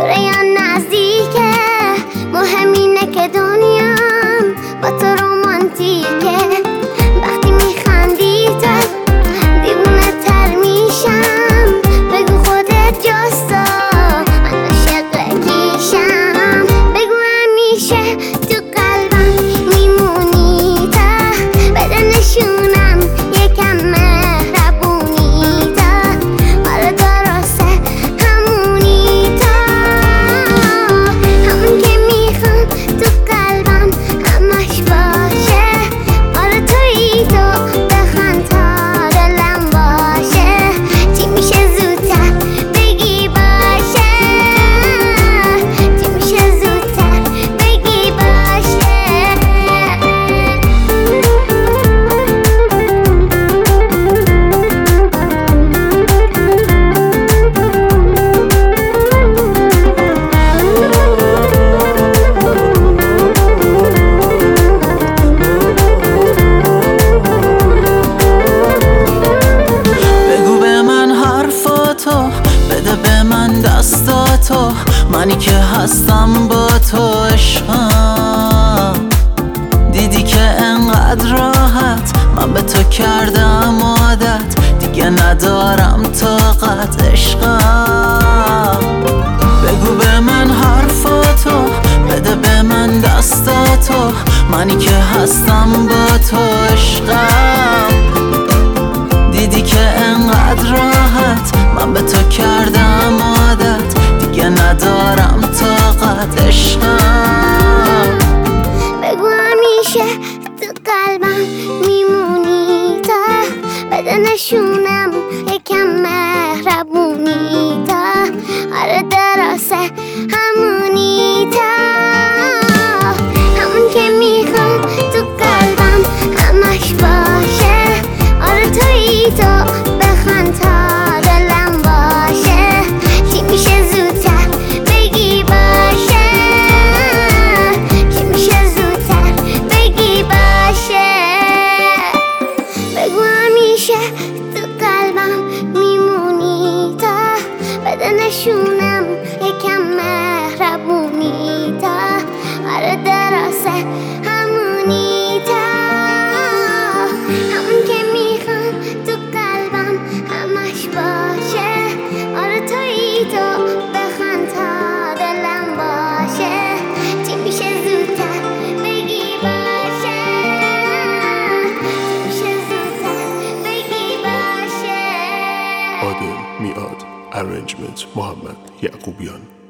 دوره یا نزدیکه، مهم اینه که دنیام با تو رومانتیکه. وقتی میخندی تو دیوونه تر میشم، بگو خودت جستا من عاشق کیشم. بگو همیشه تو قلبم میمونی تا، بده نشونم یکم مهربونی تا. حالا درسته همونی تا، همون که میخوام تو قلبم همش باشه. حالا تویی تو بخند تا دلم باشه. چی میشه زودتر بگی باشه، چی میشه زودتر بگی باشه. بگو به من حرفاتو، بده به من دستاتو، منی که هستم با تو عشقم. دیدی که انقدر راحت من به تو کردم عادت، دیگه ندارم طاقت عشقم. بگو به من حرفاتو، بده به من دستاتو، منی که هستم با تو عشقم. دیدی که انقدر راحت من به تو کردم عادت، دیگه ندارم طاقت عشقم. بگو همیشه تو قلبم میمونی تا، بده نشونم یکم مهربونی تا. آره درسته همونی تا، همون که میخوام تو قلبم همش باشه. آره تویی تو بخند تا دلم باشه. چی میشه زودتر بگی باشه، چی میشه زودتر بگی باشه. بگو همیشه تو قلبم میمونی تا، بده نشونم یکم مهربونی تا. آره درسته همونی تا، همون که میخوام تو قلبم همش باشه. آره تویی تو بخند تا دلم باشه. چی میشه زودتر بگی باشه، چی میشه زودتر بگی باشه. عادل میاد. Arrangement محمد یعقوبیان.